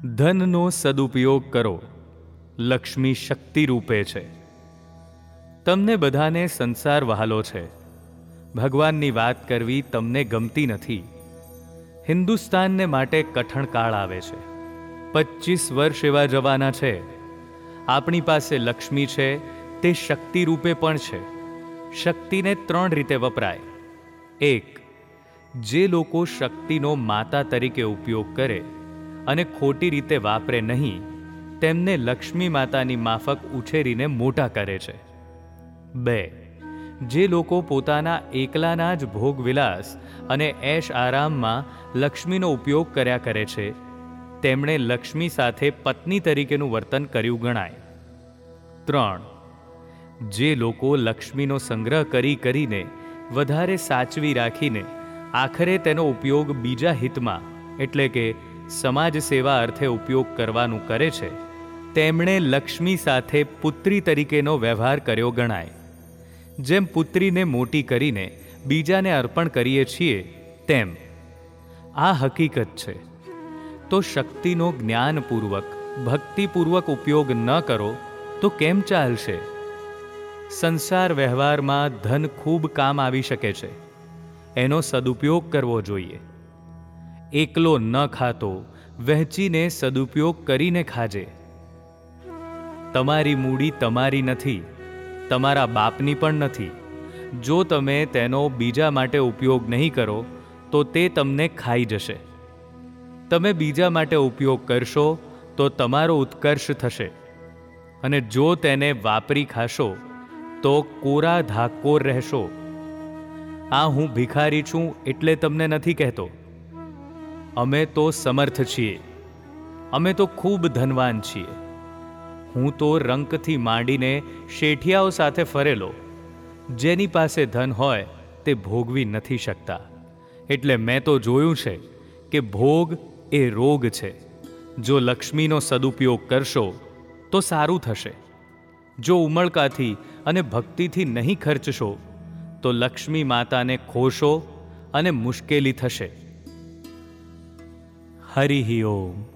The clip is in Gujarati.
ધનનો સદુપયોગ કરો, લક્ષ્મી શક્તિ રૂપે છે. તમને બધાને સંસાર વહાલો છે. ભગવાનની વાત કરવી તમને ગમતી નથી. હિન્દુસ્તાનને માટે કઠણ કાળ આવે છે. 25 વર્ષ એવા જવાના છે. આપણી પાસે લક્ષ્મી છે, તે શક્તિ રૂપે પણ છે. શક્તિને 3 રીતે વપરાય. 1. જે લોકો શક્તિનો માતા તરીકે ઉપયોગ કરે અને ખોટી રીતે વાપરે નહીં, તેમને લક્ષ્મી માતાની માફક ઉછેરીને મોટા કરે છે. 2. જે લોકો પોતાના એકલાના જ ભોગવિલાસ અને એશ આરામમાં લક્ષ્મીનો ઉપયોગ કર્યા કરે છે, તેમણે લક્ષ્મી સાથે પત્ની તરીકેનું વર્તન કર્યું ગણાય. 3. જે લોકો લક્ષ્મીનો સંગ્રહ કરીને વધારે સાચવી રાખીને આખરે તેનો ઉપયોગ બીજા હિતમાં એટલે કે સમાજ સેવા અર્થે ઉપયોગ કરવાનું કરે છે, તેમણે લક્ષ્મી સાથે પુત્રી તરીકેનો વ્યવહાર કર્યો ગણાય. જેમ પુત્રીને મોટી કરીને બીજાને અર્પણ કરીએ છીએ, તેમ આ હકીકત છે. તો શક્તિનો જ્ઞાનપૂર્વક ભક્તિપૂર્વક ઉપયોગ ન કરો તો કેમ ચાલશે? સંસાર વ્યવહારમાં ધન ખૂબ કામ આવી શકે છે. એનો સદુપયોગ કરવો જોઈએ. એકલો ન ખાતો વહેંચીને સદુપયોગ કરીને ખાજે. તમારી મૂડી તમારી નથી, તમારા બાપની પણ નથી. જો તમે તેનો બીજા માટે ઉપયોગ નહીં કરો તો તે તમને ખાઈ જશે. તમે બીજા માટે ઉપયોગ કરશો તો તમારો ઉત્કર્ષ થશે, અને જો તેને વાપરી ખાશો તો કોરા ધાકોર રહેશો. આ હું ભિખારી છું એટલે તમને નથી કહેતો. અમે તો સમર્થ છીએ. અમે તો ખૂબ ધનવાન છીએ. હું તો રંકથી માંડીને શેઠિયાઓ સાથે ફરેલો. જેની પાસે ધન હોય તે ભોગવી નથી શકતા. એટલે મેં તો જોયું છે કે ભોગ એ રોગ છે. જો લક્ષ્મીનો સદુપયોગ કરશો તો સારું થશે. જો ઉમળકાથી અને ભક્તિથી નહીં ખર્ચશો તો લક્ષ્મી માતાને ખોશો અને મુશ્કેલી થશે. હરિ ઓમ.